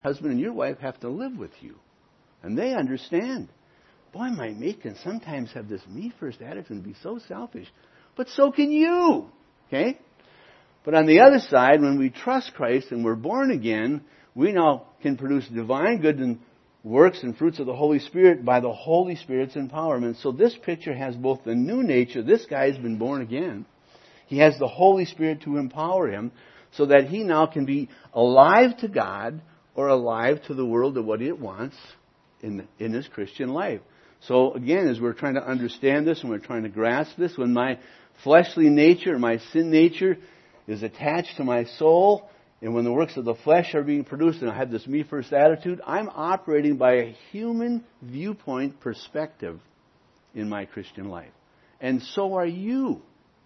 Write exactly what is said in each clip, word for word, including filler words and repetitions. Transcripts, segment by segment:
husband and your wife have to live with you. And they understand. Boy, my mate can sometimes have this me-first attitude and be so selfish. But so can you. Okay? But on the other side, when we trust Christ and we're born again, we now can produce divine good and works and fruits of the Holy Spirit by the Holy Spirit's empowerment. So this picture has both the new nature. This guy's been born again. He has the Holy Spirit to empower him so that he now can be alive to God or alive to the world of what it wants in, in his Christian life. So again, as we're trying to understand this and we're trying to grasp this, when my fleshly nature, my sin nature is attached to my soul, and when the works of the flesh are being produced and I have this me-first attitude, I'm operating by a human viewpoint perspective in my Christian life. And so are you.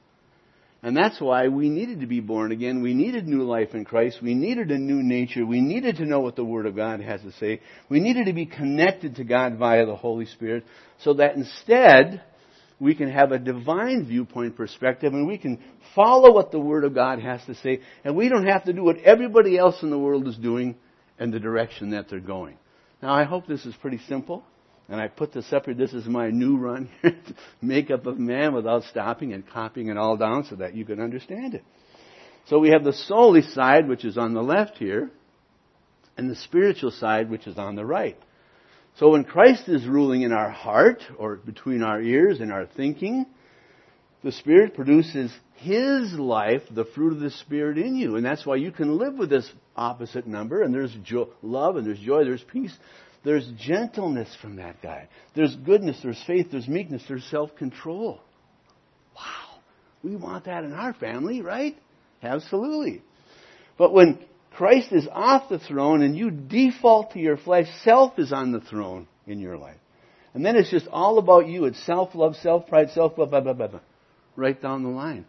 And that's why we needed to be born again. We needed new life in Christ. We needed a new nature. We needed to know what the Word of God has to say. We needed to be connected to God via the Holy Spirit so that instead we can have a divine viewpoint perspective and we can follow what the Word of God has to say. And we don't have to do what everybody else in the world is doing and the direction that they're going. Now, I hope this is pretty simple. And I put this up here. This is my new run here. Makeup of Man without stopping and copying it all down so that you can understand it. So we have the souly side, which is on the left here, and the spiritual side, which is on the right. So when Christ is ruling in our heart, or between our ears and our thinking, the Spirit produces His life, the fruit of the Spirit in you. And that's why you can live with this opposite number, and there's jo- love, and there's joy, there's peace. There's gentleness from that guy. There's goodness, there's faith, there's meekness, there's self-control. Wow. We want that in our family, right? Absolutely. But when Christ is off the throne and you default to your flesh, self is on the throne in your life. And then it's just all about you. It's self-love, self-pride, self-blah, blah, blah, blah, blah. Right down the line.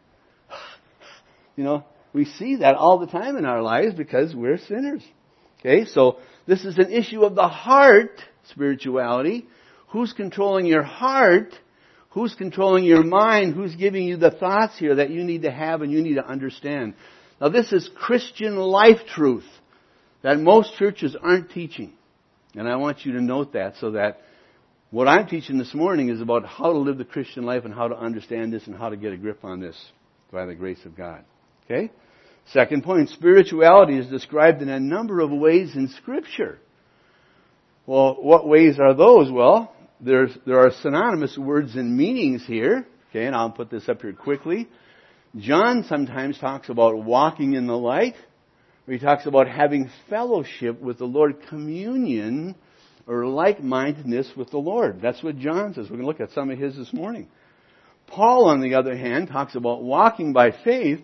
You know, we see that all the time in our lives because we're sinners. Okay, so this is an issue of the heart, spirituality. Who's controlling your heart? Who's controlling your mind? Who's giving you the thoughts here that you need to have and you need to understand? Now this is Christian life truth that most churches aren't teaching. And I want you to note that so that what I'm teaching this morning is about how to live the Christian life and how to understand this and how to get a grip on this by the grace of God. Okay? Second point, spirituality is described in a number of ways in Scripture. Well, what ways are those? Well, there's, there are synonymous words and meanings here. Okay, and I'll put this up here quickly. John sometimes talks about walking in the light. Or he talks about having fellowship with the Lord, communion or like-mindedness with the Lord. That's what John says. We're going to look at some of his this morning. Paul, on the other hand, talks about walking by faith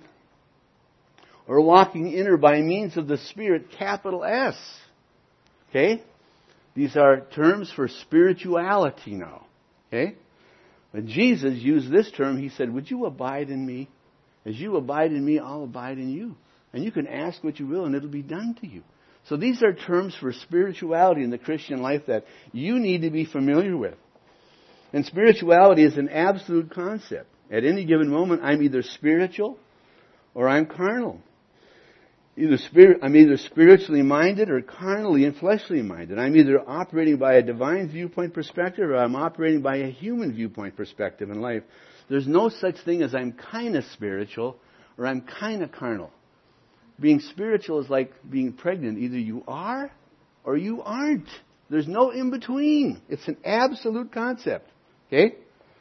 or walking in or by means of the Spirit, capital S. Okay? These are terms for spirituality now. Okay? When Jesus used this term, He said, would you abide in me? As you abide in me, I'll abide in you. And you can ask what you will and it'll be done to you. So these are terms for spirituality in the Christian life that you need to be familiar with. And spirituality is an absolute concept. At any given moment, I'm either spiritual or I'm carnal. Either spirit, I'm either spiritually minded or carnally and fleshly minded. I'm either operating by a divine viewpoint perspective or I'm operating by a human viewpoint perspective in life. There's no such thing as I'm kind of spiritual or I'm kind of carnal. Being spiritual is like being pregnant. Either you are or you aren't. There's no in between. It's an absolute concept. Okay?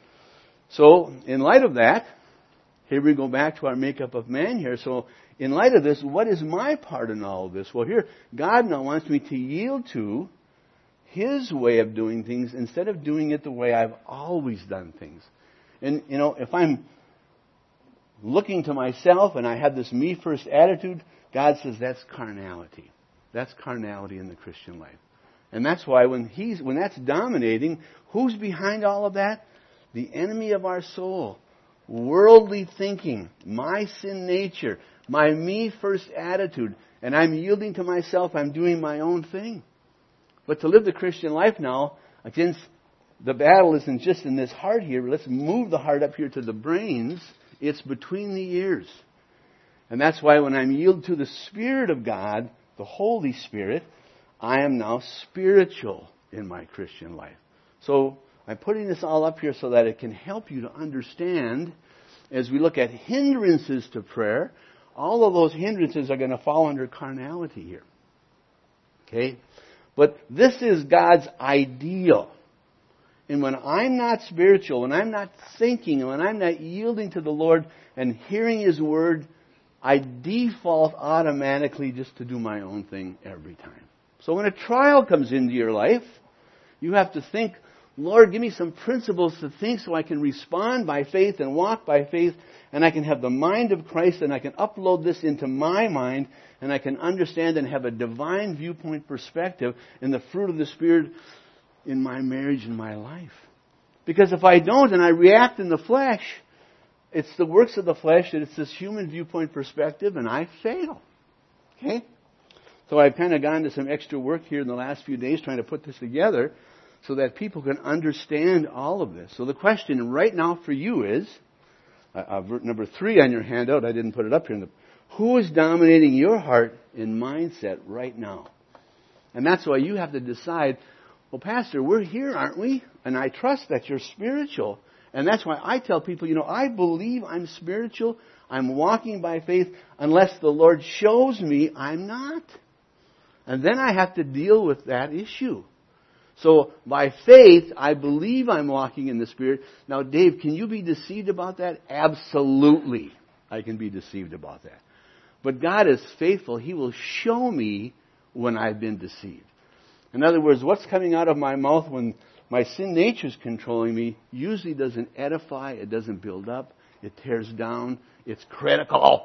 So, in light of that, here we go back to our makeup of man here. So, in light of this, what is my part in all of this? Well, here, God now wants me to yield to His way of doing things instead of doing it the way I've always done things. And, you know, if I'm looking to myself and I have this me-first attitude, God says that's carnality. That's carnality in the Christian life. And that's why when he's when that's dominating, who's behind all of that? The enemy of our soul. Worldly thinking, my sin nature, my me-first attitude, and I'm yielding to myself, I'm doing my own thing. But to live the Christian life now, against the battle isn't just in this heart here. Let's move the heart up here to the brains. It's between the ears. And that's why when I'm yielded to the Spirit of God, the Holy Spirit, I am now spiritual in my Christian life. So I'm putting this all up here so that it can help you to understand as we look at hindrances to prayer. All of those hindrances are going to fall under carnality here. Okay? But this is God's ideal. And when I'm not spiritual, when I'm not thinking, and when I'm not yielding to the Lord and hearing His Word, I default automatically just to do my own thing every time. So when a trial comes into your life, you have to think, Lord, give me some principles to think so I can respond by faith and walk by faith, and I can have the mind of Christ, and I can upload this into my mind, and I can understand and have a divine viewpoint perspective in the fruit of the Spirit in my marriage and my life. Because if I don't and I react in the flesh, it's the works of the flesh, and it's this human viewpoint perspective, and I fail. Okay? So I've kind of gone to some extra work here in the last few days trying to put this together so that people can understand all of this. So the question right now for you is, uh, uh, number three on your handout, I didn't put it up here, in the, who is dominating your heart and mindset right now? And that's why you have to decide, well, Pastor, we're here, aren't we? And I trust that you're spiritual. And that's why I tell people, you know, I believe I'm spiritual. I'm walking by faith unless the Lord shows me I'm not. And then I have to deal with that issue. So by faith, I believe I'm walking in the Spirit. Now, Dave, can you be deceived about that? Absolutely, I can be deceived about that. But God is faithful. He will show me when I've been deceived. In other words, what's coming out of my mouth when my sin nature is controlling me usually doesn't edify, it doesn't build up, it tears down, it's critical.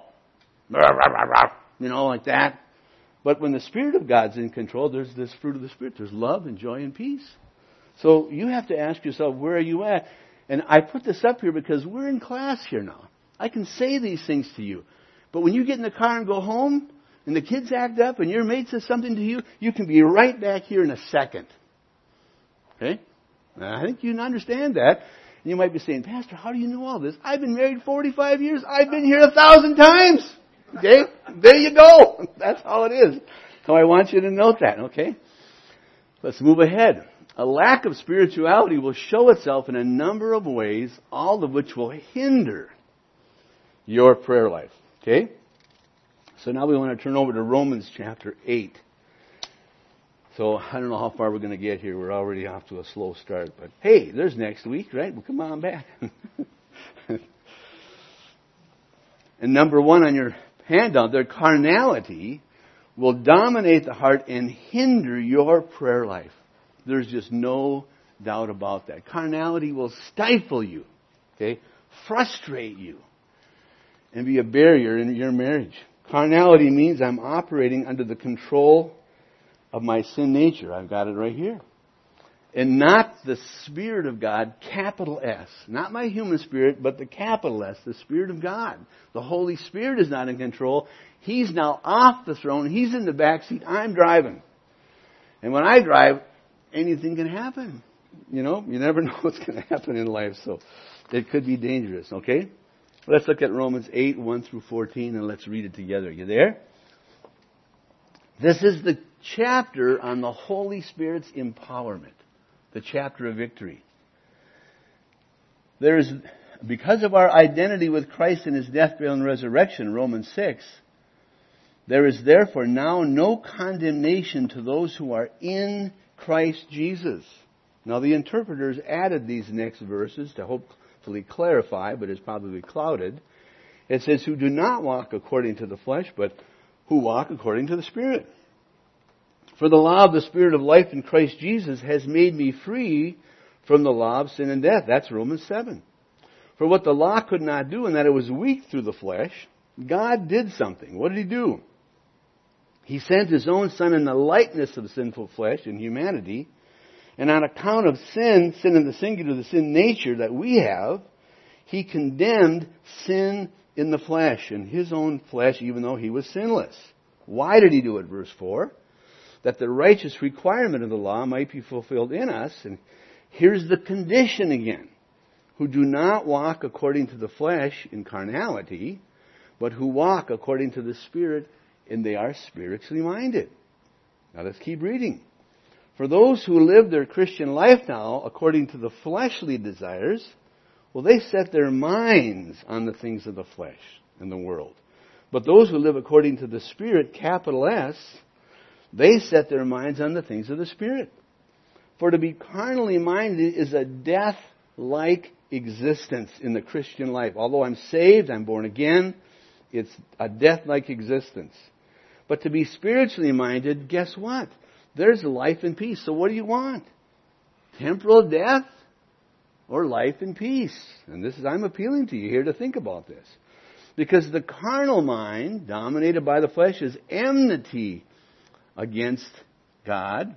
You know, like that. But when the Spirit of God's in control, there's this fruit of the Spirit. There's love and joy and peace. So you have to ask yourself, where are you at? And I put this up here because we're in class here now. I can say these things to you. But when you get in the car and go home, and the kids act up, and your mate says something to you, you can be right back here in a second. Okay? Now, I think you can understand that. And you might be saying, Pastor, how do you know all this? I've been married forty-five years. I've been here a thousand times. Okay? There you go. That's how it is. So I want you to note that, okay? Let's move ahead. A lack of spirituality will show itself in a number of ways, all of which will hinder your prayer life. Okay? So now we want to turn over to Romans chapter eight. So I don't know how far we're going to get here. We're already off to a slow start. But hey, there's next week, right? Well, come on back. And number one on your handout, their carnality will dominate the heart and hinder your prayer life. There's just no doubt about that. Carnality will stifle you, okay, frustrate you, and be a barrier in your marriage. Carnality means I'm operating under the control of my sin nature. I've got it right here. And not the Spirit of God, capital S. Not my human spirit, but the capital S, the Spirit of God. The Holy Spirit is not in control. He's now off the throne. He's in the back seat. I'm driving. And when I drive, anything can happen. You know, you never know what's going to happen in life. So it could be dangerous, okay? Let's look at Romans eight, one through fourteen, and let's read it together. You there? This is the chapter on the Holy Spirit's empowerment. The chapter of victory. There is, because of our identity with Christ in His death, burial, and resurrection, Romans six, there is therefore now no condemnation to those who are in Christ Jesus. Now the interpreters added these next verses to hopefully clarify, but it's probably clouded. It says, who do not walk according to the flesh, but who walk according to the Spirit. For the law of the Spirit of life in Christ Jesus has made me free from the law of sin and death. That's Romans seven. For what the law could not do, in that it was weak through the flesh, God did something. What did He do? He sent His own Son in the likeness of sinful flesh and humanity, and on account of sin, sin in the singular, the sin nature that we have, He condemned sin in the flesh, in His own flesh, even though He was sinless. Why did He do it? Verse four. That the righteous requirement of the law might be fulfilled in us. And here's the condition again. Who do not walk according to the flesh in carnality, but who walk according to the Spirit, and they are spiritually minded. Now let's keep reading. For those who live their Christian life now according to the fleshly desires, well, they set their minds on the things of the flesh and the world. But those who live according to the Spirit, capital S, they set their minds on the things of the Spirit. For to be carnally minded is a death-like existence in the Christian life. Although I'm saved, I'm born again, it's a death-like existence. But to be spiritually minded, guess what? There's life and peace. So what do you want? Temporal death or life and peace? And this is, I'm appealing to you here to think about this. Because the carnal mind, dominated by the flesh, is enmity against God,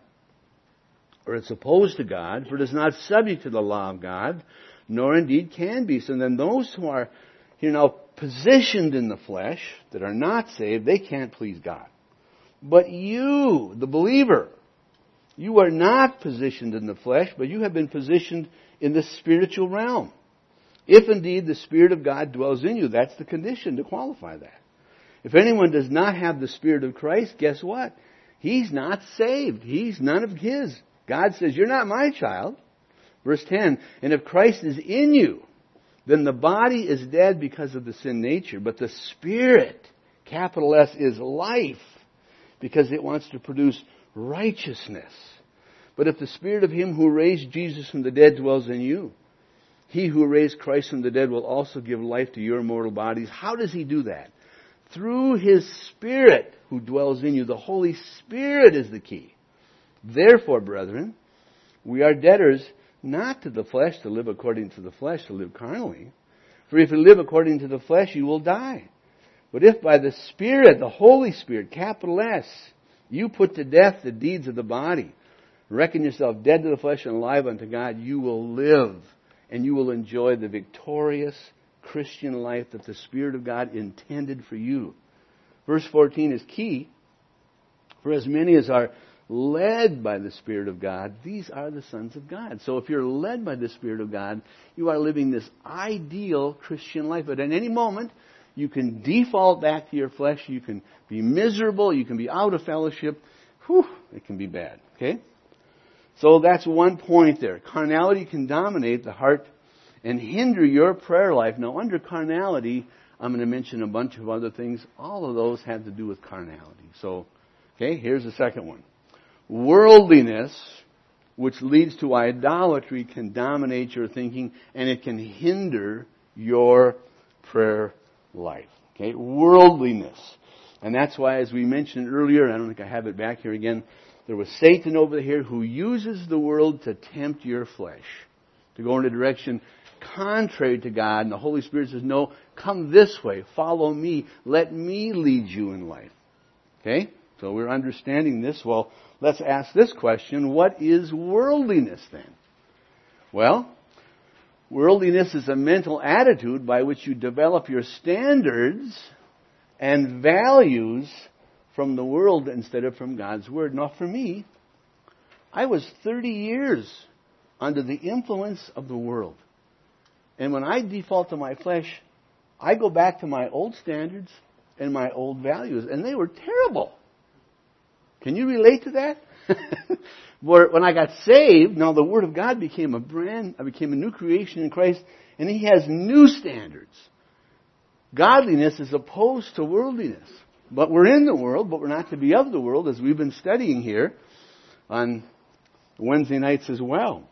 or it's opposed to God, for it is not subject to the law of God, nor indeed can be. So then those who are, you know, positioned in the flesh, that are not saved, they can't please God. But you, the believer, you are not positioned in the flesh, but you have been positioned in the spiritual realm. If indeed the Spirit of God dwells in you, that's the condition to qualify that. If anyone does not have the Spirit of Christ, guess what? He's not saved. He's none of His. God says, you're not my child. Verse ten, and if Christ is in you, then the body is dead because of the sin nature, but the Spirit, capital S, is life, because it wants to produce righteousness. But if the Spirit of Him who raised Jesus from the dead dwells in you, He who raised Christ from the dead will also give life to your mortal bodies. How does He do that? Through His Spirit who dwells in you. The Holy Spirit is the key. Therefore, brethren, we are debtors not to the flesh to live according to the flesh, to live carnally. For if you live according to the flesh, you will die. But if by the Spirit, the Holy Spirit, capital S, you put to death the deeds of the body, reckon yourself dead to the flesh and alive unto God, you will live, and you will enjoy the victorious Christian life that the Spirit of God intended for you. Verse fourteen is key. For as many as are led by the Spirit of God, these are the sons of God. So if you're led by the Spirit of God, you are living this ideal Christian life. But at any moment, you can default back to your flesh. You can be miserable. You can be out of fellowship. Whew, it can be bad. Okay? So that's one point there. Carnality can dominate the heart and hinder your prayer life. Now, under carnality, I'm going to mention a bunch of other things. All of those have to do with carnality. So, okay, here's the second one. Worldliness, which leads to idolatry, can dominate your thinking, and it can hinder your prayer life. Okay, worldliness. And that's why, as we mentioned earlier, and I don't think I have it back here again, there was Satan over here who uses the world to tempt your flesh, to go in a direction contrary to God. And the Holy Spirit says, no, come this way, follow me, let me lead you in life. Okay, so we're understanding this. Well, let's ask this question. What is worldliness then? Well, worldliness is a mental attitude by which you develop your standards and values from the world instead of from God's Word. Now, for me, I was thirty years under the influence of the world. And when I default to my flesh, I go back to my old standards and my old values. And they were terrible. Can you relate to that? When I got saved, now the Word of God became a brand, I became a new creation in Christ, and He has new standards. Godliness is opposed to worldliness. But we're in the world, but we're not to be of the world, as we've been studying here on Wednesday nights as well.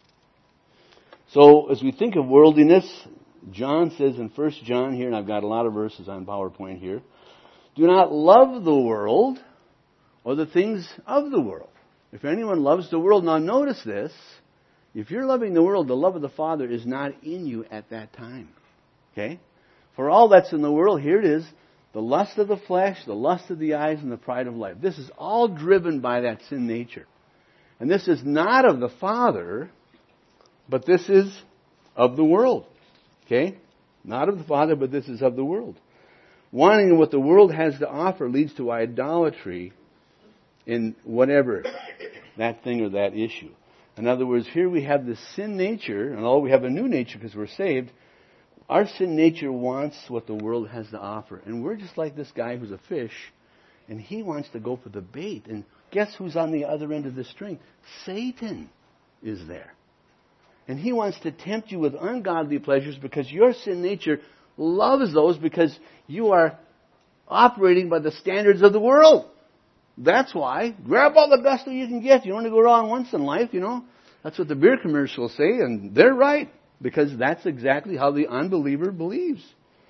So, as we think of worldliness, John says in First John here, and I've got a lot of verses on PowerPoint here, do not love the world or the things of the world. If anyone loves the world, now notice this, if you're loving the world, the love of the Father is not in you at that time. Okay? For all that's in the world, here it is, the lust of the flesh, the lust of the eyes, and the pride of life. This is all driven by that sin nature. And this is not of the Father, but this is of the world. Okay? Not of the Father, but this is of the world. Wanting what the world has to offer leads to idolatry in whatever that thing or that issue. In other words, here we have the sin nature, and although we have a new nature because we're saved, our sin nature wants what the world has to offer. And we're just like this guy who's a fish, and he wants to go for the bait. And guess who's on the other end of the string? Satan is there. And he wants to tempt you with ungodly pleasures because your sin nature loves those because you are operating by the standards of the world. That's why. Grab all the gusto you can get. You only go wrong once in life, you know. That's what the beer commercials say, and they're right. Because that's exactly how the unbeliever believes.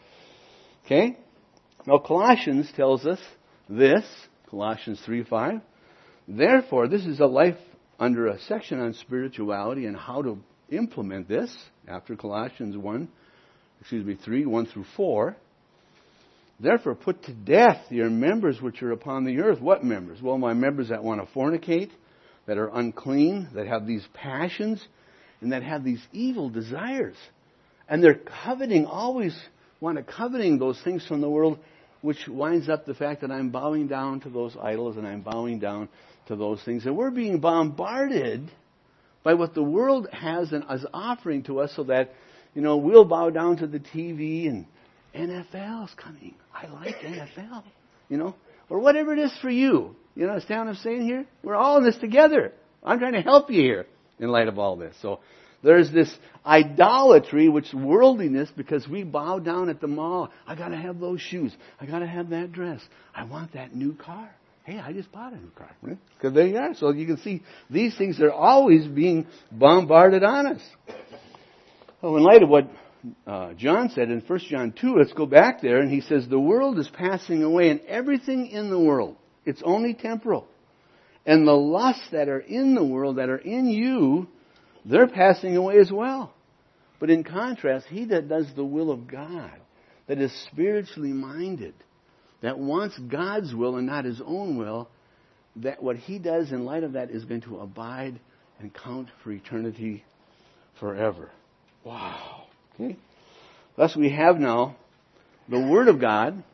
Okay? Now Colossians tells us this. Colossians three five. Therefore, this is a life under a section on spirituality and how to implement this. After Colossians one, excuse me, three, one through four. Therefore, put to death your members which are upon the earth. What members? Well, my members that want to fornicate, that are unclean, that have these passions, and that have these evil desires. And they're coveting, always want to coveting those things from the world, which winds up the fact that I'm bowing down to those idols and I'm bowing down to those things. And we're being bombarded by what the world has and is offering to us so that, you know, we'll bow down to the T V and N F L's coming. I like N F L, you know, or whatever it is for you. You understand what I'm saying here? We're all in this together. I'm trying to help you here in light of all this. So there's this idolatry, which worldliness, because we bow down at the mall. I got to have those shoes. I got to have that dress. I want that new car. Hey, I just bought a new car. Because right? There you are. So you can see these things are always being bombarded on us. Well, in light of what uh, John said in First John two, let's go back there, and he says, the world is passing away, and everything in the world, it's only temporal. And the lusts that are in the world, that are in you, they're passing away as well. But in contrast, he that does the will of God, that is spiritually minded, that wants God's will and not his own will, that what he does in light of that is going to abide and count for eternity forever. Wow. Okay. Thus we have now the Word of God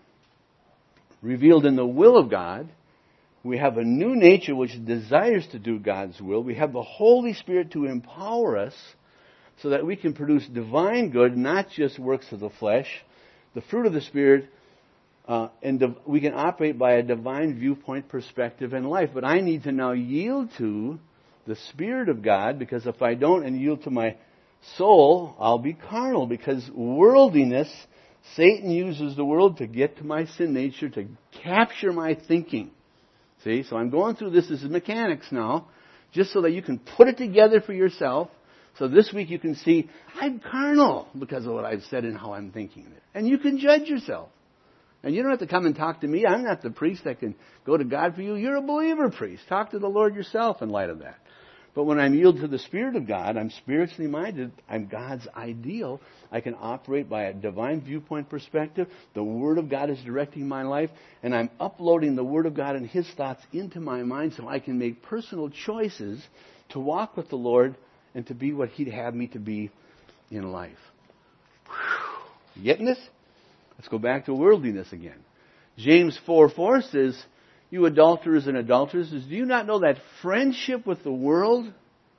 revealed in the will of God. We have a new nature which desires to do God's will. We have the Holy Spirit to empower us so that we can produce divine good, not just works of the flesh, the fruit of the Spirit, uh, and div- we can operate by a divine viewpoint, perspective, and life. But I need to now yield to the Spirit of God, because if I don't and yield to my soul, I'll be carnal, because worldliness, Satan uses the world to get to my sin nature, to capture my thinking. See, so I'm going through this as mechanics now, just so that you can put it together for yourself. So this week you can see, I'm carnal because of what I've said and how I'm thinking it. And you can judge yourself. And you don't have to come and talk to me. I'm not the priest that can go to God for you. You're a believer priest. Talk to the Lord yourself in light of that. But when I'm yielded to the Spirit of God, I'm spiritually minded, I'm God's ideal, I can operate by a divine viewpoint perspective. The Word of God is directing my life, and I'm uploading the Word of God and His thoughts into my mind so I can make personal choices to walk with the Lord and to be what He'd have me to be in life. Whew. You getting this? Let's go back to worldliness again. James four four says, you adulterers and adulteresses, do you not know that friendship with the world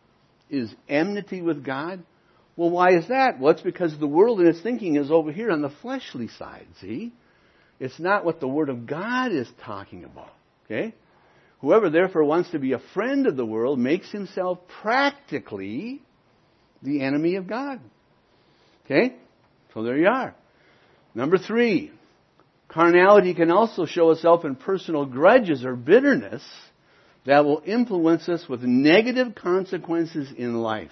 is enmity with God? Well, why is that? Well, it's because the world in its thinking is over here on the fleshly side, see? It's not what the Word of God is talking about, okay? Whoever therefore wants to be a friend of the world makes himself practically the enemy of God. Okay? So there you are. Number three. Carnality can also show itself in personal grudges or bitterness that will influence us with negative consequences in life.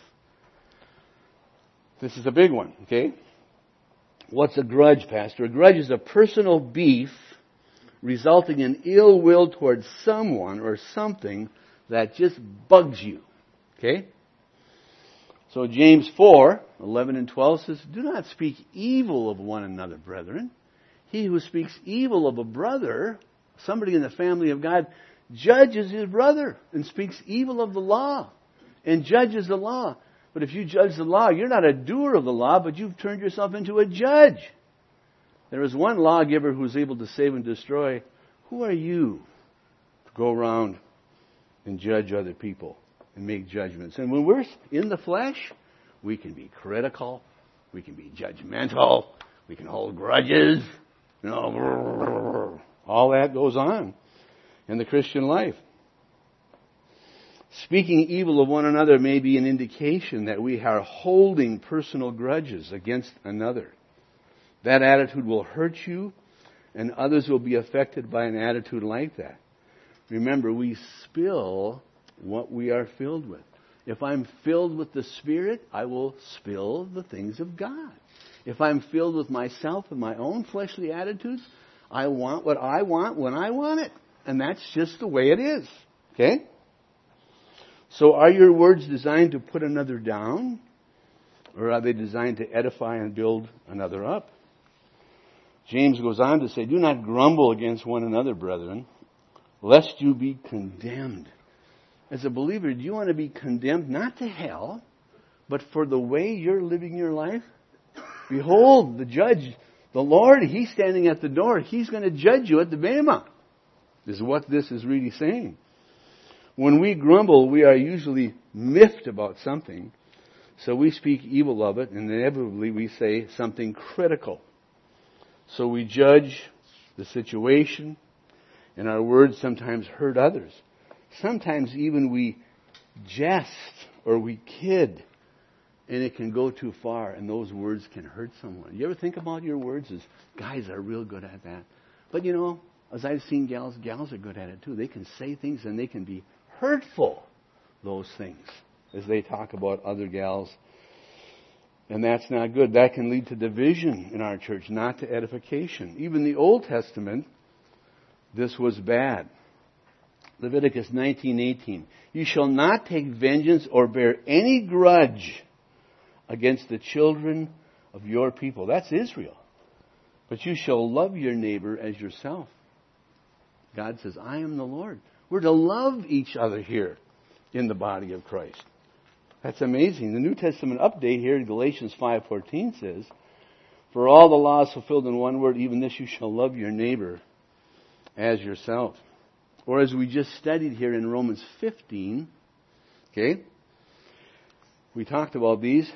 This is a big one, okay? What's a grudge, Pastor? A grudge is a personal beef resulting in ill will towards someone or something that just bugs you, okay? So James four, eleven and twelve says, do not speak evil of one another, brethren. He who speaks evil of a brother, somebody in the family of God, judges his brother and speaks evil of the law and judges the law. But if you judge the law, you're not a doer of the law, but you've turned yourself into a judge. There is one lawgiver who's able to save and destroy. Who are you to go around and judge other people and make judgments? And when we're in the flesh, we can be critical, we can be judgmental, we can hold grudges. You know, all that goes on in the Christian life. Speaking evil of one another may be an indication that we are holding personal grudges against another. That attitude will hurt you, and others will be affected by an attitude like that. Remember, we spill what we are filled with. If I'm filled with the Spirit, I will spill the things of God. If I'm filled with myself and my own fleshly attitudes, I want what I want when I want it. And that's just the way it is. Okay? So are your words designed to put another down? Or are they designed to edify and build another up? James goes on to say, do not grumble against one another, brethren, lest you be condemned. As a believer, do you want to be condemned not to hell, but for the way you're living your life? Behold, the judge, the Lord, He's standing at the door. He's going to judge you at the Bema, is what this is really saying. When we grumble, we are usually miffed about something, so we speak evil of it, and inevitably we say something critical. So we judge the situation, and our words sometimes hurt others. Sometimes even we jest or we kid, and it can go too far, and those words can hurt someone. You ever think about your words? As guys are real good at that. But you know, as I've seen gals, gals are good at it too. They can say things and they can be hurtful, those things, as they talk about other gals. And that's not good. That can lead to division in our church, not to edification. Even the Old Testament, this was bad. Leviticus nineteen eighteen. You shall not take vengeance or bear any grudge against the children of your people. That's Israel. But you shall love your neighbor as yourself. God says, I am the Lord. We're to love each other here in the body of Christ. That's amazing. The New Testament update here in Galatians five fourteen says, for all the laws fulfilled in one word, even this you shall love your neighbor as yourself. Or as we just studied here in Romans fifteen, okay, we talked about these.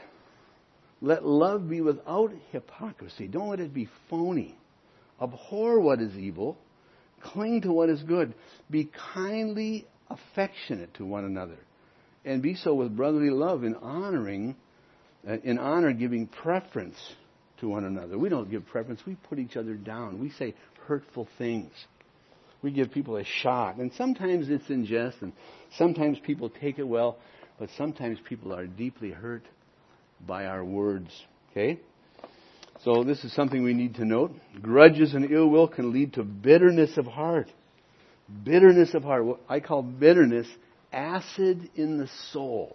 Let love be without hypocrisy. Don't let it be phony. Abhor what is evil. Cling to what is good. Be kindly affectionate to one another. And be so with brotherly love in honoring, uh, in honor giving preference to one another. We don't give preference. We put each other down. We say hurtful things. We give people a shot. And sometimes it's in jest, and sometimes people take it well, but sometimes people are deeply hurt by our words. Okay? So this is something we need to note. Grudges and ill will can lead to bitterness of heart. Bitterness of heart. What I call bitterness acid in the soul.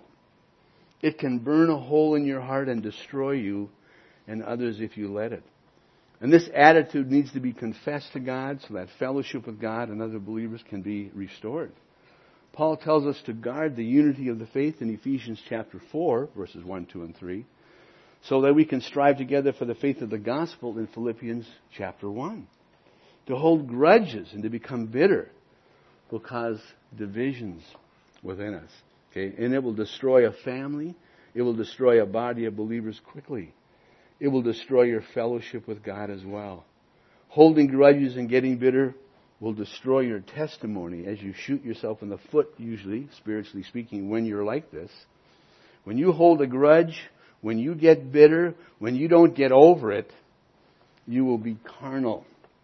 It can burn a hole in your heart and destroy you and others if you let it. And this attitude needs to be confessed to God so that fellowship with God and other believers can be restored. Paul tells us to guard the unity of the faith in Ephesians chapter four, verses one, two, and three, so that we can strive together for the faith of the gospel in Philippians chapter one. To hold grudges and to become bitter will cause divisions within us. Okay? And it will destroy a family. It will destroy a body of believers quickly. It will destroy your fellowship with God as well. Holding grudges and getting bitter will destroy your testimony as you shoot yourself in the foot, usually, spiritually speaking, when you're like this. When you hold a grudge, when you get bitter, when you don't get over it, you will be carnal.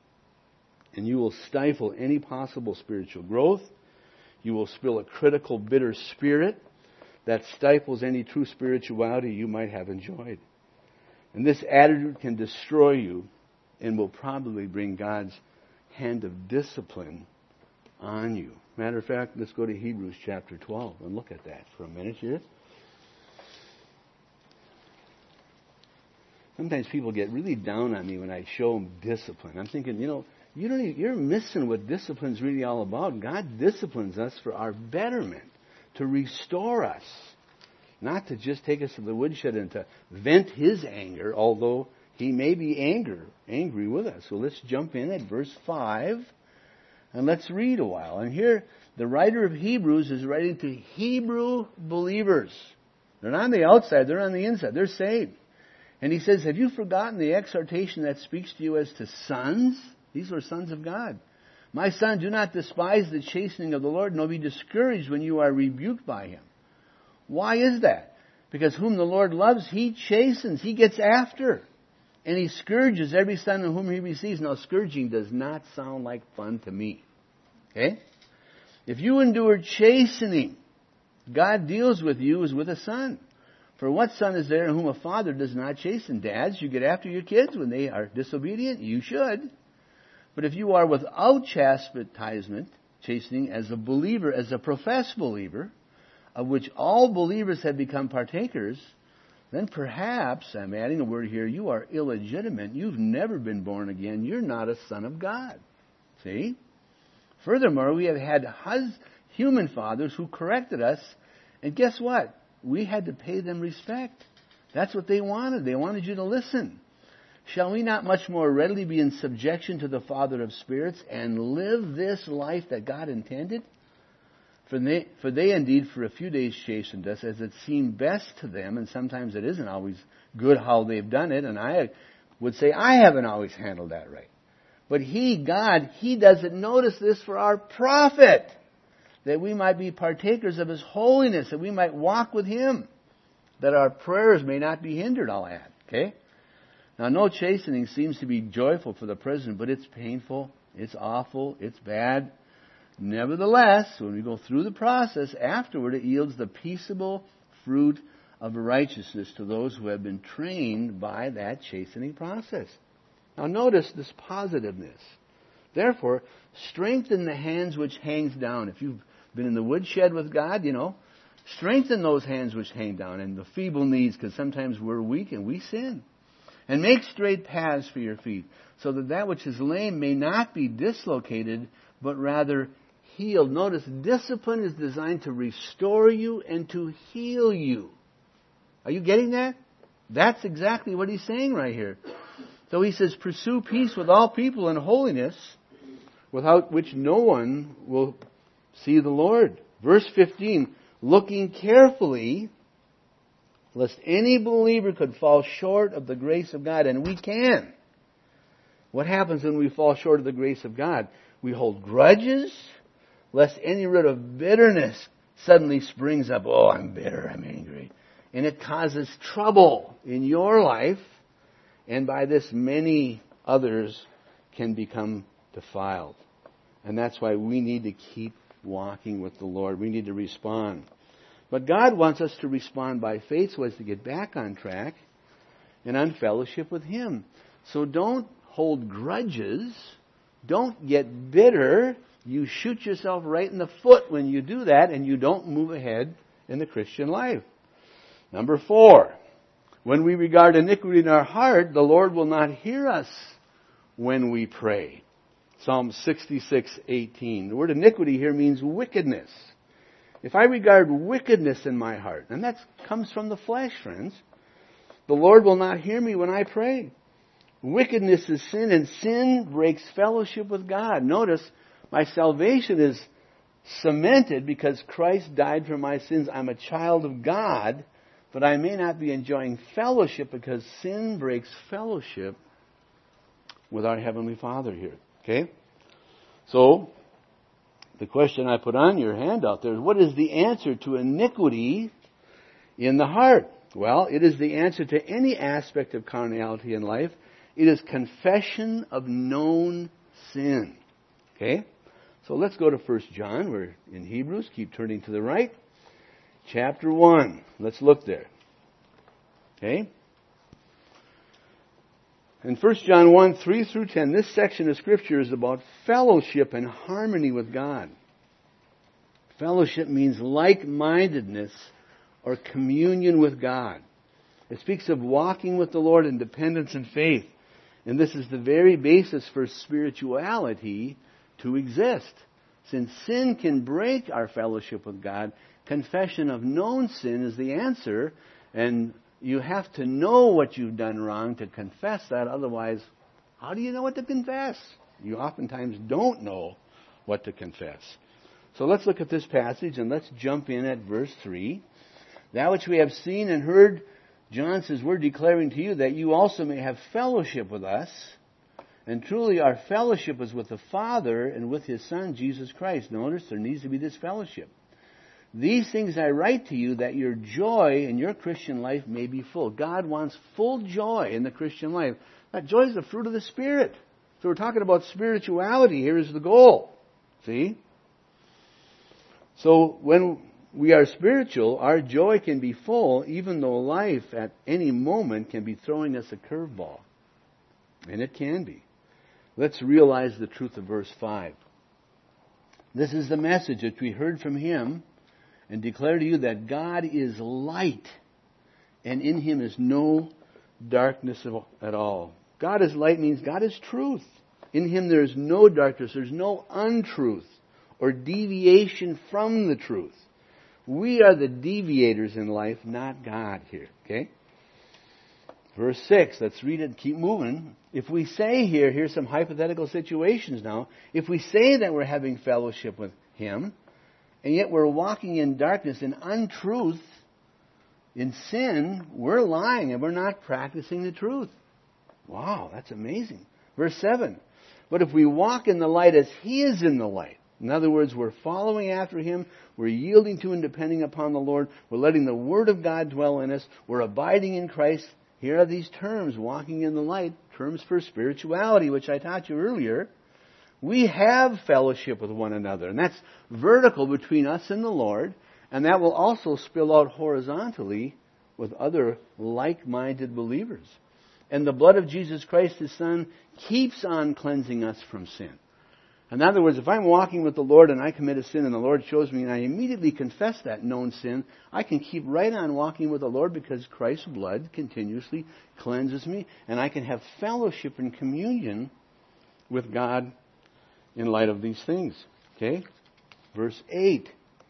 And you will stifle any possible spiritual growth. You will spill a critical, bitter spirit that stifles any true spirituality you might have enjoyed. And this attitude can destroy you and will probably bring God's hand of discipline on you. Matter of fact, let's go to Hebrews chapter twelve and look at that for a minute here. Sometimes people get really down on me when I show them discipline. I'm thinking, you know, you don't even, you're missing what discipline's really all about. God disciplines us for our betterment, to restore us. Not to just take us to the woodshed and to vent His anger, although He may be anger, angry with us. So let's jump in at verse five and let's read a while. And here, the writer of Hebrews is writing to Hebrew believers. They're not on the outside, they're on the inside. They're saved. And he says, have you forgotten the exhortation that speaks to you as to sons? These were sons of God. My son, do not despise the chastening of the Lord, nor be discouraged when you are rebuked by him. Why is that? Because whom the Lord loves, he chastens, he gets after. And he scourges every son whom he receives. Now, scourging does not sound like fun to me. Okay? If you endure chastening, God deals with you as with a son. For what son is there in whom a father does not chasten? Dads, you get after your kids when they are disobedient? You should. But if you are without chastisement, chastening, as a believer, as a professed believer, of which all believers have become partakers, then perhaps, I'm adding a word here, you are illegitimate. You've never been born again. You're not a son of God. See? Furthermore, we have had hus- human fathers who corrected us, and guess what? We had to pay them respect. That's what they wanted. They wanted you to listen. Shall we not much more readily be in subjection to the Father of spirits and live this life that God intended? For they, for they indeed for a few days chastened us as it seemed best to them, and sometimes it isn't always good how they've done it, and I would say I haven't always handled that right. But He, God, He does it. Notice this, for our profit, that we might be partakers of His holiness, that we might walk with Him, that our prayers may not be hindered, I'll add. Okay? Now, no chastening seems to be joyful for the present, but it's painful, it's awful, it's bad. Nevertheless, when we go through the process, afterward it yields the peaceable fruit of righteousness to those who have been trained by that chastening process. Now notice this positiveness. Therefore, strengthen the hands which hangs down. If you've been in the woodshed with God, you know, strengthen those hands which hang down and the feeble knees, because sometimes we're weak and we sin. And make straight paths for your feet, so that that which is lame may not be dislocated, but rather healed. Notice, discipline is designed to restore you and to heal you. Are you getting that? That's exactly what he's saying right here. So he says, pursue peace with all people and holiness, without which no one will see the Lord. Verse fifteen, looking carefully, lest any believer could fall short of the grace of God. And we can. What happens when we fall short of the grace of God? We hold grudges, lest any root of bitterness suddenly springs up. Oh, I'm bitter, I'm angry. And it causes trouble in your life, and by this many others can become defiled. And that's why we need to keep walking with the Lord. We need to respond. But God wants us to respond by faith so as to get back on track and on fellowship with Him. So don't hold grudges. Don't get bitter. You shoot yourself right in the foot when you do that, and you don't move ahead in the Christian life. Number four, when we regard iniquity in our heart, the Lord will not hear us when we pray. Psalm sixty-six eighteen. The word iniquity here means wickedness. If I regard wickedness in my heart, and that comes from the flesh, friends, the Lord will not hear me when I pray. Wickedness is sin, and sin breaks fellowship with God. Notice, my salvation is cemented because Christ died for my sins. I'm a child of God, but I may not be enjoying fellowship because sin breaks fellowship with our Heavenly Father here. Okay? So, the question I put on your handout there is, what is the answer to iniquity in the heart? Well, it is the answer to any aspect of carnality in life. It is confession of known sin. Okay? So let's go to First John. We're in Hebrews. Keep turning to the right. Chapter one. Let's look there. Okay? In First John one, three through ten, this section of Scripture is about fellowship and harmony with God. Fellowship means like-mindedness or communion with God. It speaks of walking with the Lord in dependence and faith. And this is the very basis for spirituality to exist. Since sin can break our fellowship with God, confession of known sin is the answer, and you have to know what you've done wrong to confess that. Otherwise, how do you know what to confess? You oftentimes don't know what to confess. So let's look at this passage, and let's jump in at verse three. That which we have seen and heard, John says, we're declaring to you that you also may have fellowship with us. And truly our fellowship is with the Father and with His Son, Jesus Christ. Notice there needs to be this fellowship. These things I write to you that your joy in your Christian life may be full. God wants full joy in the Christian life. That joy is the fruit of the Spirit. So we're talking about spirituality. Here is the goal. See? So when we are spiritual, our joy can be full, even though life at any moment can be throwing us a curveball. And it can be. Let's realize the truth of verse five. This is the message that we heard from Him and declare to you that God is light, and in Him is no darkness at all. God is light means God is truth. In Him there is no darkness, there's no untruth or deviation from the truth. We are the deviators in life, not God here. Okay? Verse six, let's read it and keep moving. If we say here, here's some hypothetical situations now. If we say that we're having fellowship with Him, and yet we're walking in darkness, in untruth, in sin, we're lying and we're not practicing the truth. Wow, that's amazing. Verse seven, but if we walk in the light as He is in the light, in other words, we're following after Him, we're yielding to and depending upon the Lord, we're letting the Word of God dwell in us, we're abiding in Christ. Here are these terms, walking in the light, terms for spirituality, which I taught you earlier. We have fellowship with one another, and that's vertical between us and the Lord, and that will also spill out horizontally with other like-minded believers. And the blood of Jesus Christ, His Son, keeps on cleansing us from sin. In other words, if I'm walking with the Lord and I commit a sin and the Lord shows me and I immediately confess that known sin, I can keep right on walking with the Lord because Christ's blood continuously cleanses me, and I can have fellowship and communion with God in light of these things. Okay? Verse eight.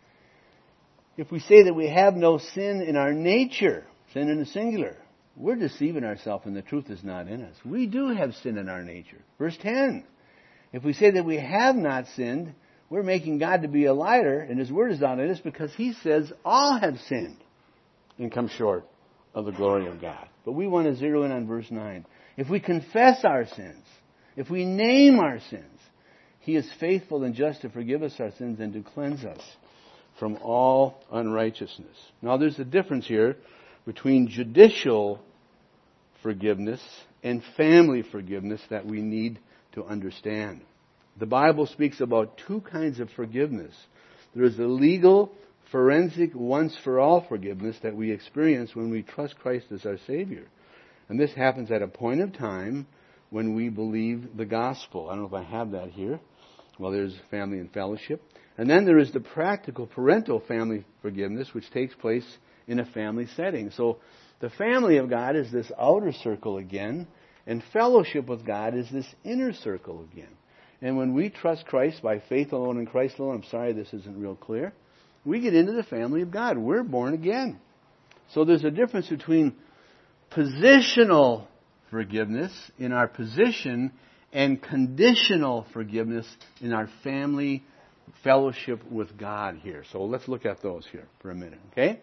If we say that we have no sin in our nature, sin in the singular, we're deceiving ourselves and the truth is not in us. We do have sin in our nature. Verse ten. If we say that we have not sinned, we're making God to be a liar, and His Word is not in us because He says all have sinned and come short of the glory of God. But we want to zero in on verse nine. If we confess our sins, if we name our sins, He is faithful and just to forgive us our sins and to cleanse us from all unrighteousness. Now there's a difference here between judicial forgiveness and family forgiveness that we need to understand. The Bible speaks about two kinds of forgiveness. There is the legal, forensic, once-for-all forgiveness that we experience when we trust Christ as our Savior. And this happens at a point of time when we believe the gospel. I don't know if I have that here. Well, there's family and fellowship. And then there is the practical parental family forgiveness, which takes place in a family setting. So the family of God is this outer circle again, and fellowship with God is this inner circle again. And when we trust Christ by faith alone in Christ alone, I'm sorry this isn't real clear, we get into the family of God. We're born again. So there's a difference between positional forgiveness in our position and conditional forgiveness in our family fellowship with God here. So let's look at those here for a minute, okay?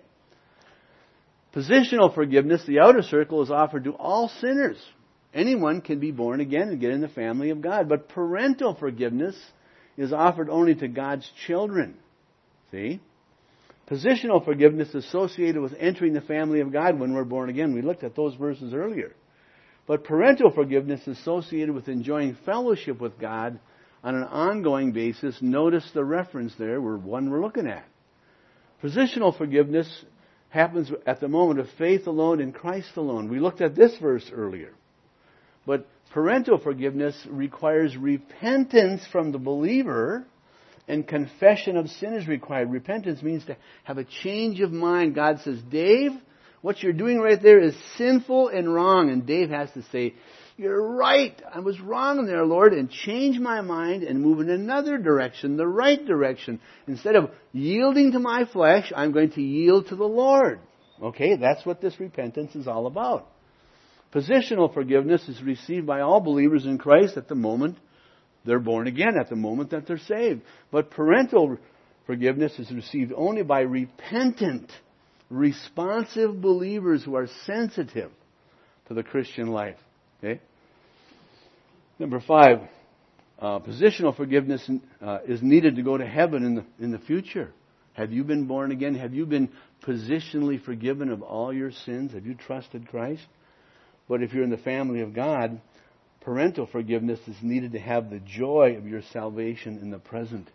Positional forgiveness, the outer circle, is offered to all sinners. Anyone can be born again and get in the family of God. But parental forgiveness is offered only to God's children. See? Positional forgiveness is associated with entering the family of God when we're born again. We looked at those verses earlier. But parental forgiveness is associated with enjoying fellowship with God on an ongoing basis. Notice the reference there, we're one we're looking at. Positional forgiveness happens at the moment of faith alone in Christ alone. We looked at this verse earlier. But parental forgiveness requires repentance from the believer, and confession of sin is required. Repentance means to have a change of mind. God says, Dave, what you're doing right there is sinful and wrong. And Dave has to say, you're right. I was wrong there, Lord, and change my mind and move in another direction, the right direction. Instead of yielding to my flesh, I'm going to yield to the Lord. Okay, that's what this repentance is all about. Positional forgiveness is received by all believers in Christ at the moment they're born again, at the moment that they're saved. But parental forgiveness is received only by repentant, responsive believers who are sensitive to the Christian life. Okay? Number five, uh, positional forgiveness uh, is needed to go to heaven in the, in the future. Have you been born again? Have you been positionally forgiven of all your sins? Have you trusted Christ? But if you're in the family of God, parental forgiveness is needed to have the joy of your salvation in the present.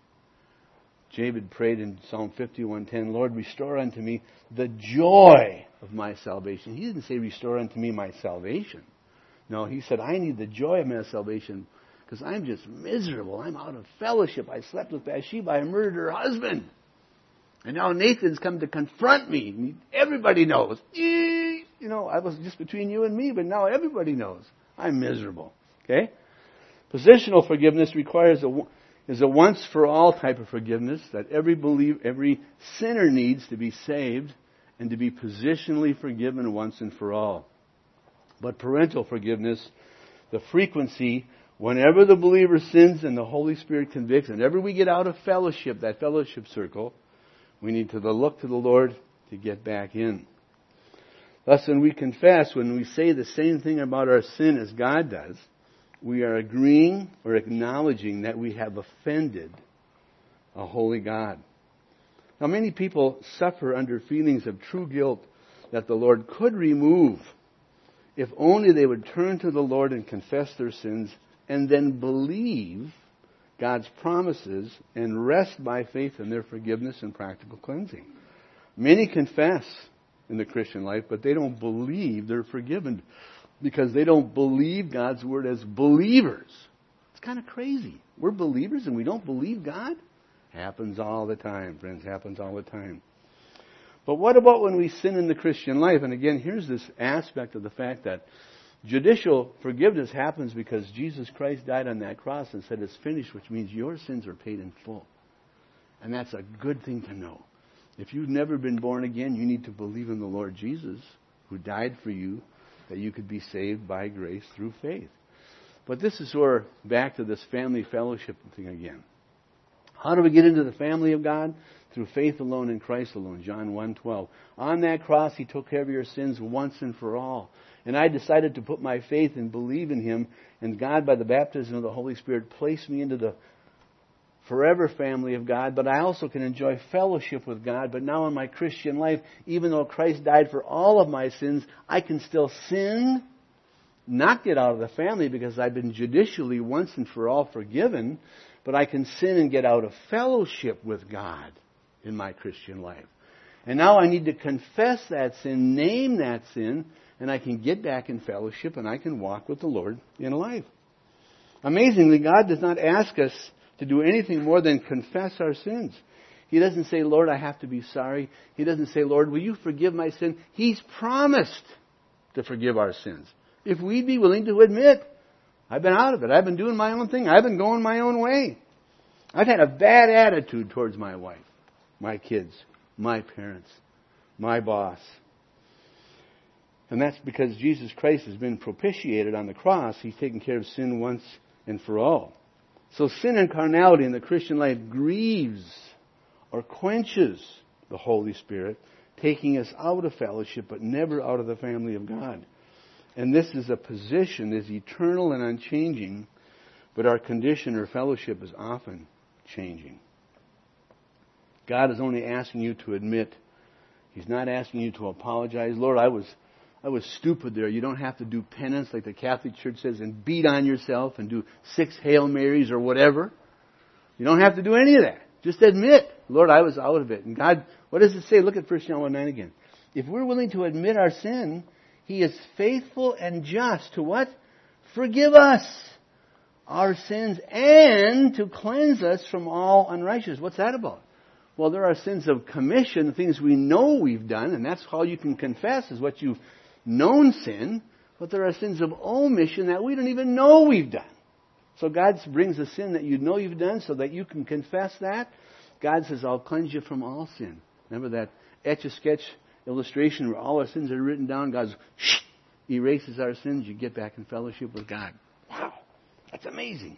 David prayed in Psalm fifty-one ten, Lord, restore unto me the joy of my salvation. He didn't say restore unto me my salvation. No, he said, I need the joy of my salvation because I'm just miserable. I'm out of fellowship. I slept with Bathsheba. I murdered her husband. And now Nathan's come to confront me. Everybody knows. You know, I was just between you and me, but now everybody knows. I'm miserable. Okay? Positional forgiveness requires a, is a once-for-all type of forgiveness that every believer, every sinner needs to be saved and to be positionally forgiven once and for all. But parental forgiveness, the frequency, whenever the believer sins and the Holy Spirit convicts, and whenever we get out of fellowship, that fellowship circle, we need to look to the Lord to get back in. Thus, when we confess, when we say the same thing about our sin as God does, we are agreeing or acknowledging that we have offended a holy God. Now, many people suffer under feelings of true guilt that the Lord could remove if only they would turn to the Lord and confess their sins and then believe God's promises and rest by faith in their forgiveness and practical cleansing. Many confess in the Christian life, but they don't believe they're forgiven because they don't believe God's word as believers. It's kind of crazy. We're believers and we don't believe God? Happens all the time, friends. Happens all the time. But what about when we sin in the Christian life? And again, here's this aspect of the fact that judicial forgiveness happens because Jesus Christ died on that cross and said it's finished, which means your sins are paid in full. And that's a good thing to know. If you've never been born again, you need to believe in the Lord Jesus, who died for you, that you could be saved by grace through faith. But this is where, back to this family fellowship thing again. How do we get into the family of God? Through faith alone in Christ alone. John one twelve. On that cross, He took care of your sins once and for all. And I decided to put my faith and believe in Him. And God, by the baptism of the Holy Spirit, placed me into the forever family of God. But I also can enjoy fellowship with God. But now in my Christian life, even though Christ died for all of my sins, I can still sin, not get out of the family because I've been judicially once and for all forgiven. But I can sin and get out of fellowship with God in my Christian life. And now I need to confess that sin, name that sin, and I can get back in fellowship and I can walk with the Lord in life. Amazingly, God does not ask us to do anything more than confess our sins. He doesn't say, Lord, I have to be sorry. He doesn't say, Lord, will you forgive my sin? He's promised to forgive our sins. If we'd be willing to admit, I've been out of it. I've been doing my own thing. I've been going my own way. I've had a bad attitude towards my wife, my kids, my parents, my boss. And that's because Jesus Christ has been propitiated on the cross. He's taken care of sin once and for all. So sin and carnality in the Christian life grieves or quenches the Holy Spirit, taking us out of fellowship but never out of the family of God. And this is a position that is eternal and unchanging, but our condition or fellowship is often changing. God is only asking you to admit. He's not asking you to apologize. Lord, I was I was stupid there. You don't have to do penance like the Catholic Church says and beat on yourself and do six Hail Marys or whatever. You don't have to do any of that. Just admit, Lord, I was out of it. And God, what does it say? Look at First John one nine again. If we're willing to admit our sin, He is faithful and just to what? Forgive us our sins and to cleanse us from all unrighteousness. What's that about? Well, there are sins of commission, things we know we've done, and that's all you can confess is what you've known sin. But there are sins of omission that we don't even know we've done. So God brings a sin that you know you've done so that you can confess that. God says, I'll cleanse you from all sin. Remember that Etch-a-Sketch illustration where all our sins are written down? God erases our sins. You get back in fellowship with God. Wow, that's amazing.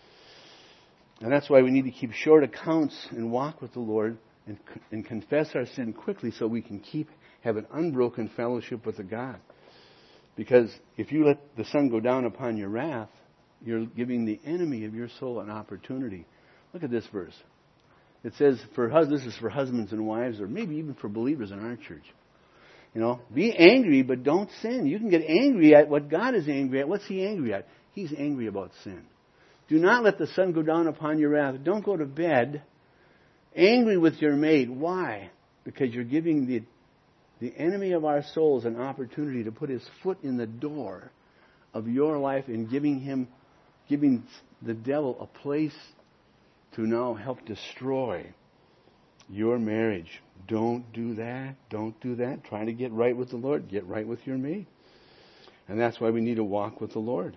And that's why we need to keep short accounts and walk with the Lord and, and confess our sin quickly so we can keep have an unbroken fellowship with the God. Because if you let the sun go down upon your wrath, you're giving the enemy of your soul an opportunity. Look at this verse. It says, for hus- this is for husbands and wives, or maybe even for believers in our church. You know, be angry, but don't sin. You can get angry at what God is angry at. What's He angry at? He's angry about sin. Do not let the sun go down upon your wrath. Don't go to bed angry with your mate. Why? Because you're giving the, the enemy of our souls an opportunity to put his foot in the door of your life and giving him, giving the devil a place to now help destroy your marriage. Don't do that. Don't do that. Try to get right with the Lord. Get right with your mate. And that's why we need to walk with the Lord.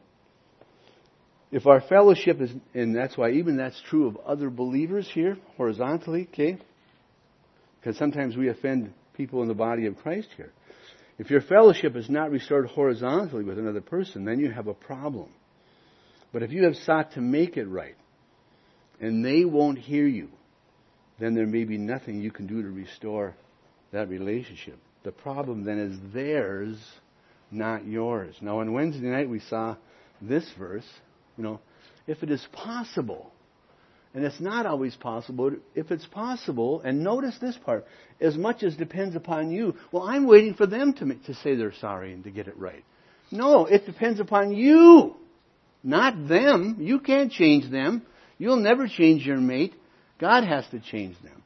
If our fellowship is, and that's why even that's true of other believers here, horizontally, okay? Because sometimes we offend people in the body of Christ here. If your fellowship is not restored horizontally with another person, then you have a problem. But if you have sought to make it right, and they won't hear you, then there may be nothing you can do to restore that relationship. The problem then is theirs, not yours. Now on Wednesday night we saw this verse, you know, if it is possible, and it's not always possible, if it's possible, and notice this part, as much as depends upon you. Well, I'm waiting for them to, to say they're sorry and to get it right. No, it depends upon you, not them. You can't change them. You'll never change your mate. God has to change them.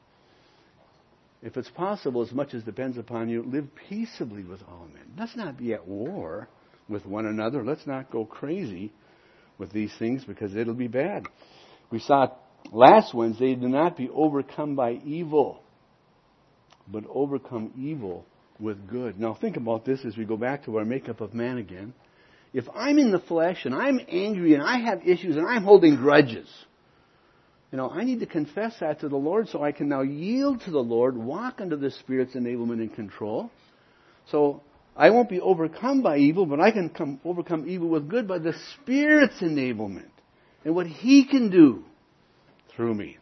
If it's possible, as much as depends upon you, live peaceably with all men. Let's not be at war with one another. Let's not go crazy with these things because it'll be bad. We saw last Wednesday, do not be overcome by evil, but overcome evil with good. Now think about this as we go back to our makeup of man again. If I'm in the flesh and I'm angry and I have issues and I'm holding grudges, you know, I need to confess that to the Lord so I can now yield to the Lord, walk under the Spirit's enablement and control. So I won't be overcome by evil, but I can come, overcome evil with good by the Spirit's enablement and what He can do through me.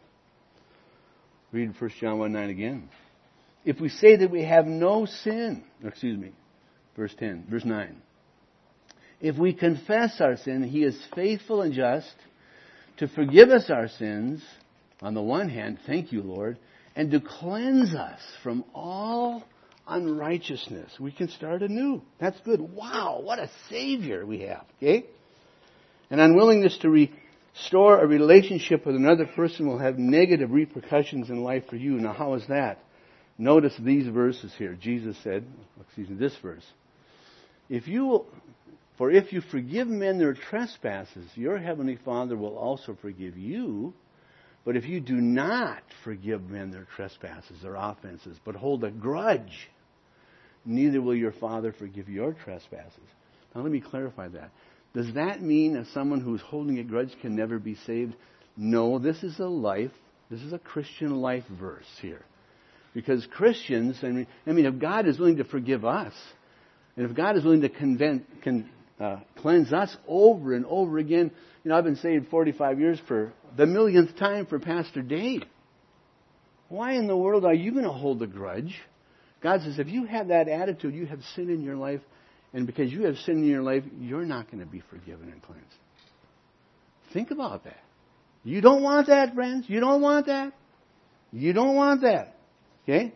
Read First John one nine again. If we say that we have no sin, excuse me, verse ten, verse nine. If we confess our sin, He is faithful and just to forgive us our sins, on the one hand, thank you, Lord, and to cleanse us from all unrighteousness. We can start anew. That's good. Wow, what a Savior we have. Okay? An unwillingness to restore a relationship with another person will have negative repercussions in life for you. Now, how is that? Notice these verses here. Jesus said, excuse me, this verse. If you will... For if you forgive men their trespasses, your heavenly Father will also forgive you. But if you do not forgive men their trespasses or offenses, but hold a grudge, neither will your Father forgive your trespasses. Now let me clarify that. Does that mean that someone who's holding a grudge can never be saved? No, this is a life, this is a Christian life verse here. Because Christians, I mean, I mean if God is willing to forgive us, and if God is willing to convent, con, Uh, cleanse us over and over again. You know, I've been saved forty-five years for the millionth time for Pastor Dave. Why in the world are you going to hold a grudge? God says, if you have that attitude, you have sin in your life, and because you have sin in your life, you're not going to be forgiven and cleansed. Think about that. You don't want that, friends. You don't want that. You don't want that. Okay?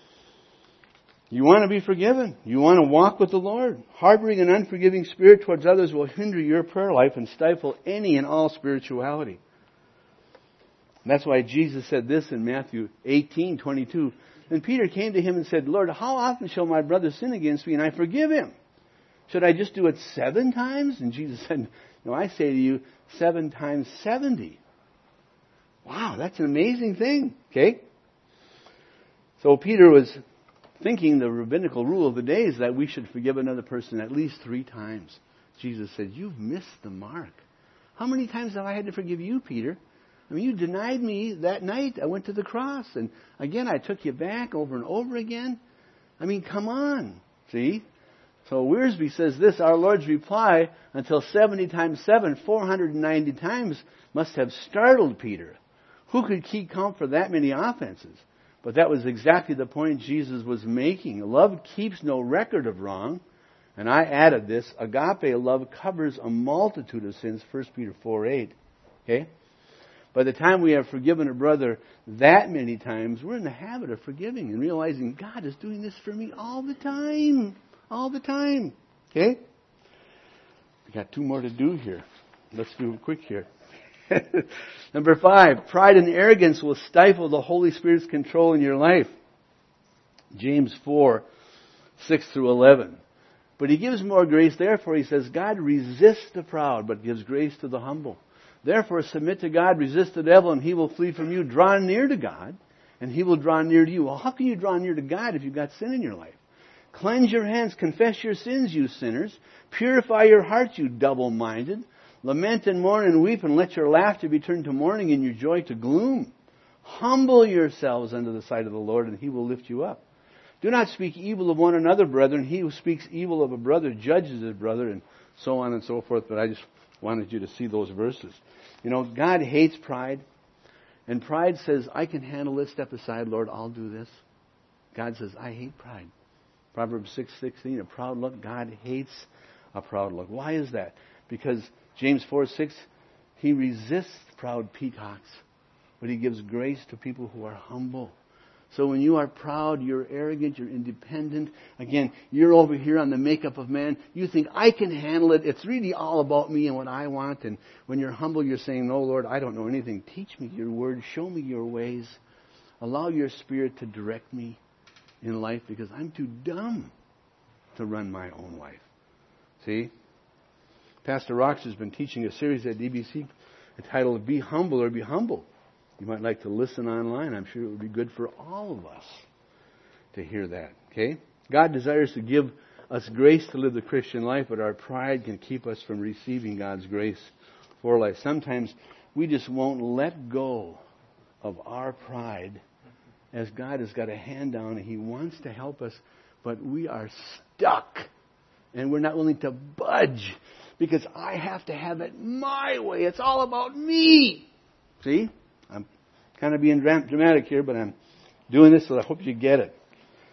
You want to be forgiven. You want to walk with the Lord. Harboring an unforgiving spirit towards others will hinder your prayer life and stifle any and all spirituality. And that's why Jesus said this in Matthew eighteen twenty-two. Then Peter came to him and said, Lord, how often shall my brother sin against me and I forgive him? Should I just do it seven times? And Jesus said, no, I say to you, seven times seventy. Wow, that's an amazing thing. Okay? So Peter was thinking the rabbinical rule of the day is that we should forgive another person at least three times. Jesus said, you've missed the mark. How many times have I had to forgive you, Peter? I mean, you denied me that night. I went to the cross. And again, I took you back over and over again. I mean, come on. See? So Wiersbe says this, our Lord's reply until seventy times seven, four hundred ninety times, must have startled Peter. Who could keep count for that many offenses? But that was exactly the point Jesus was making. Love keeps no record of wrong. And I added this, agape love covers a multitude of sins, First Peter four eight. Okay? By the time we have forgiven a brother that many times, we're in the habit of forgiving and realizing God is doing this for me all the time. All the time. Okay? We got two more to do here. Let's do it quick here. Number five, pride and arrogance will stifle the Holy Spirit's control in your life. James four, six through eleven. But He gives more grace. Therefore, He says, God resists the proud, but gives grace to the humble. Therefore, submit to God, resist the devil, and he will flee from you. Draw near to God, and He will draw near to you. Well, how can you draw near to God if you've got sin in your life? Cleanse your hands, confess your sins, you sinners. Purify your hearts, you double-minded. Lament and mourn and weep, and let your laughter be turned to mourning and your joy to gloom. Humble yourselves under the sight of the Lord, and He will lift you up. Do not speak evil of one another, brethren. He who speaks evil of a brother judges his brother, and so on and so forth. But I just wanted you to see those verses. You know, God hates pride. And pride says, I can handle this. Step aside, Lord, I'll do this. God says, I hate pride. Proverbs six sixteen, a proud look. God hates a proud look. Why is that? Because James four six, He resists proud peacocks, but He gives grace to people who are humble. So when you are proud, you're arrogant, you're independent. Again, you're over here on the makeup of man. You think, I can handle it. It's really all about me and what I want. And when you're humble, you're saying, no, Lord, I don't know anything. Teach me your word. Show me your ways. Allow your Spirit to direct me in life because I'm too dumb to run my own life. See? Pastor Rox has been teaching a series at D B C entitled Be Humble or Be Humble. You might like to listen online. I'm sure it would be good for all of us to hear that. Okay? God desires to give us grace to live the Christian life, but our pride can keep us from receiving God's grace for life. Sometimes we just won't let go of our pride as God has got a hand down and He wants to help us, but we are stuck and we're not willing to budge because I have to have it my way. It's all about me. See? I'm kind of being dramatic here, but I'm doing this so I hope you get it.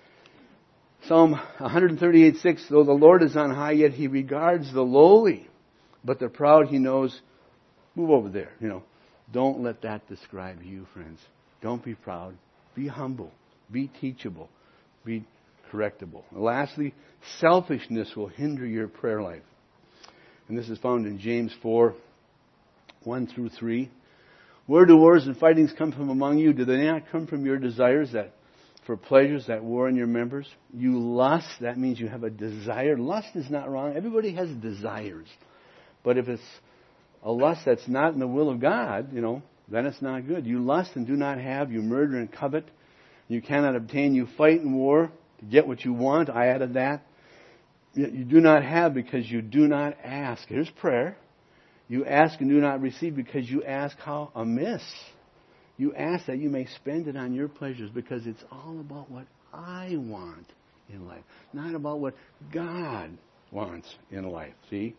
Psalm one thirty-eight six, though the Lord is on high, yet He regards the lowly, but the proud He knows. Move over there, you know. Don't let that describe you, friends. Don't be proud. Be humble. Be teachable. Be correctable. And lastly, selfishness will hinder your prayer life. And this is found in James four, one through three. Where do wars and fightings come from among you? Do they not come from your desires that for pleasures that war in your members? You lust, that means you have a desire. Lust is not wrong. Everybody has desires. But if it's a lust that's not in the will of God, you know, then it's not good. You lust and do not have. You murder and covet. You cannot obtain. You fight in war to get what you want. I added that. You do not have because you do not ask. Here's prayer. You ask and do not receive because you ask how? Amiss. You ask that you may spend it on your pleasures because it's all about what I want in life, not about what God wants in life. See?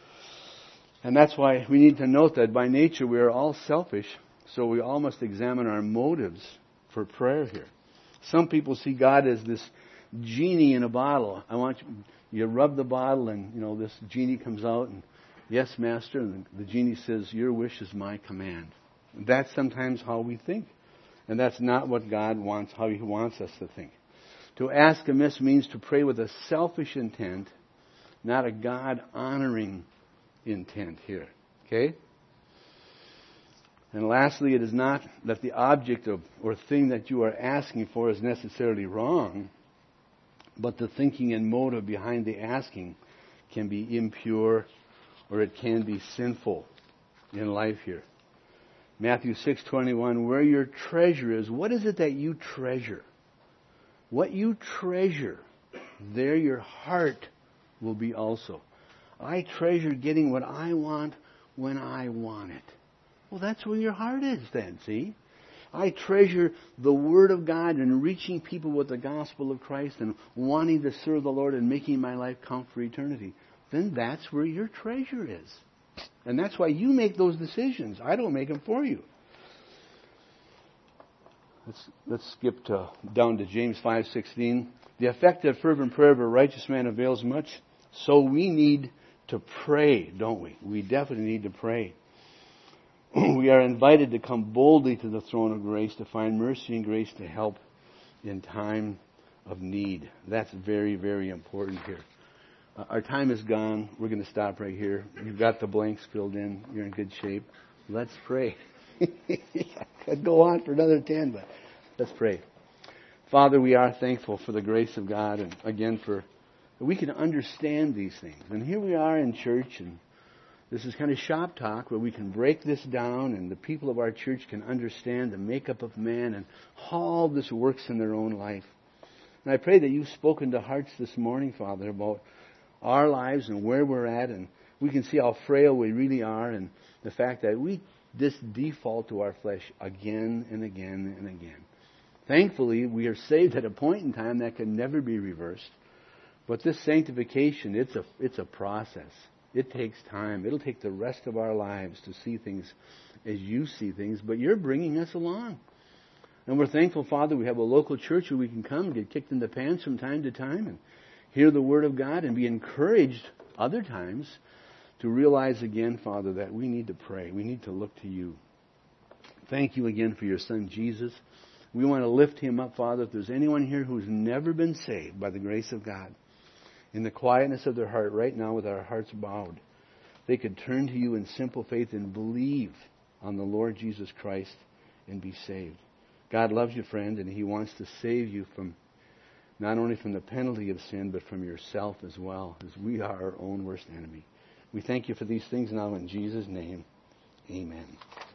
And that's why we need to note that by nature we are all selfish, so we all must examine our motives for prayer here. Some people see God as this genie in a bottle. I want you, you rub the bottle and, you know, this genie comes out and, yes, Master, and the genie says, your wish is my command. That's sometimes how we think. And that's not what God wants, how He wants us to think. To ask amiss means to pray with a selfish intent, not a God-honoring intent here. Okay? And lastly, it is not that the object of or thing that you are asking for is necessarily wrong, but the thinking and motive behind the asking can be impure or it can be sinful in life here. Matthew six twenty-one, where your treasure is, what is it that you treasure? What you treasure, there your heart will be also. I treasure getting what I want when I want it. Well, that's where your heart is then, see? I treasure the Word of God and reaching people with the gospel of Christ and wanting to serve the Lord and making my life count for eternity. Then that's where your treasure is. And that's why you make those decisions. I don't make them for you. Let's, let's skip to, down to James five sixteen. The effective fervent prayer of a righteous man avails much. So we need to pray, don't we? We definitely need to pray. We are invited to come boldly to the throne of grace to find mercy and grace to help in time of need. That's very, very important here. Uh, our time is gone. We're going to stop right here. You've got the blanks filled in. You're in good shape. Let's pray. I could go on for another ten, but let's pray. Father, we are thankful for the grace of God, and again for that we can understand these things. And here we are in church, and this is kind of shop talk where we can break this down, and the people of our church can understand the makeup of man and how all this works in their own life. And I pray that you've spoken to hearts this morning, Father, about our lives and where we're at, and we can see how frail we really are, and the fact that we just default to our flesh again and again and again. Thankfully, we are saved at a point in time that can never be reversed. But this sanctification, it's a it's a process. It takes time. It'll take the rest of our lives to see things as you see things, but you're bringing us along. And we're thankful, Father, we have a local church where we can come and get kicked in the pants from time to time and hear the Word of God and be encouraged other times to realize again, Father, that we need to pray. We need to look to you. Thank you again for your Son, Jesus. We want to lift him up, Father. If there's anyone here who's never been saved by the grace of God, in the quietness of their heart right now with our hearts bowed, they could turn to you in simple faith and believe on the Lord Jesus Christ and be saved. God loves you, friend, and he wants to save you from not only from the penalty of sin, but from yourself as well, as we are our own worst enemy. We thank you for these things now in Jesus' name. Amen.